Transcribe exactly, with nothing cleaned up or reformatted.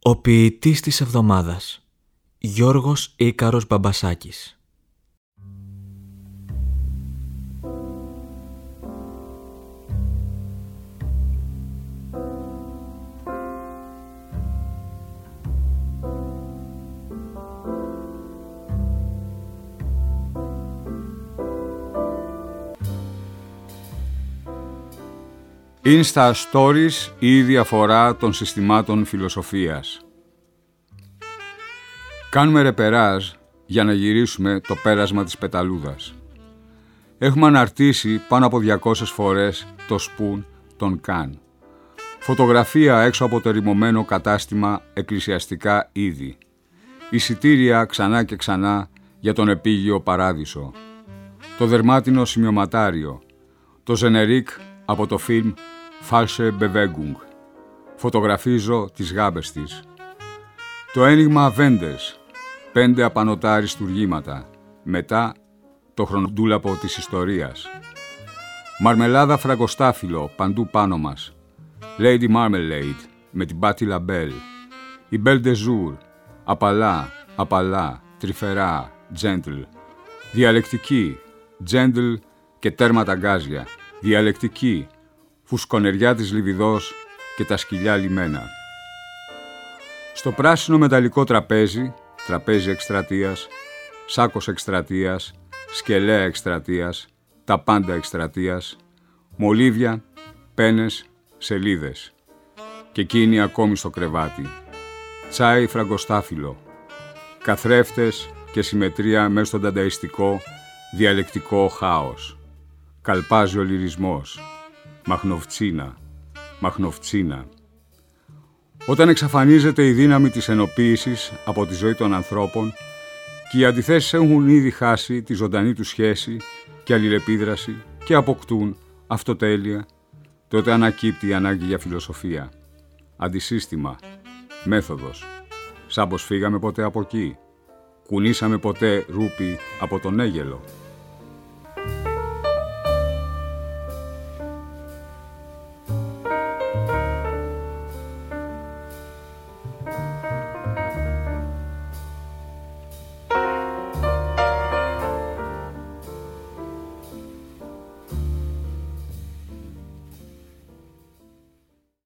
Ο ποιητής της εβδομάδας, Γιώργος Ίκαρος Μπαμπασάκης. Insta Stories ή διαφορά των συστημάτων φιλοσοφίας. Κάνουμε ρεπεράζ για να γυρίσουμε το πέρασμα της πεταλούδας. Έχουμε αναρτήσει πάνω από διακόσιες φορές το σπουν των Καν. Φωτογραφία έξω από το ερημωμένο κατάστημα εκκλησιαστικά είδη. Εισιτήρια ξανά και ξανά για τον επίγειο παράδεισο. Το δερμάτινο σημειωματάριο. Το ζενερίκ από το φιλμ Falsche Bewegung. Φωτογραφίζω τις γάμπες της. Το ένιγμα Βέντες. Πέντε απανωτά αριστουργήματα. Μετά το χρονοτούλαπο της ιστορίας. Μαρμελάδα φραγκοστάφυλλο παντού πάνω μας. Lady Marmalade με την Patti LaBelle. Η Belle de Jour. Απαλά, απαλά, τρυφερά, gentle. Διαλεκτική, gentle και τέρματα γκάζια. Διαλεκτική, φουσκονεριά της Λιβιδός και τα σκυλιά λιμένα. Στο πράσινο μεταλλικό τραπέζι, τραπέζι εκστρατείας, σάκος εκστρατείας, σκελέα εκστρατείας, τα πάντα εκστρατείας, μολύβια, πένες, σελίδες. Και εκείνη ακόμη στο κρεβάτι. Τσάι φραγκοστάφυλλο. Καθρέφτες και συμμετρία μέσα στον δανταιστικό, διαλεκτικό χάος. Καλπάζει ο λυρισμός. Μαχνοβτσίνα, μαχνοβτσίνα. Όταν εξαφανίζεται η δύναμη της ενοποίησης από τη ζωή των ανθρώπων και οι αντιθέσεις έχουν ήδη χάσει τη ζωντανή του σχέση και αλληλεπίδραση και αποκτούν αυτοτέλεια, τότε ανακύπτει η ανάγκη για φιλοσοφία. Αντισύστημα, μέθοδος. Σαν πως φύγαμε ποτέ από εκεί. Κουνήσαμε ποτέ ρούπι από τον Αίγελο.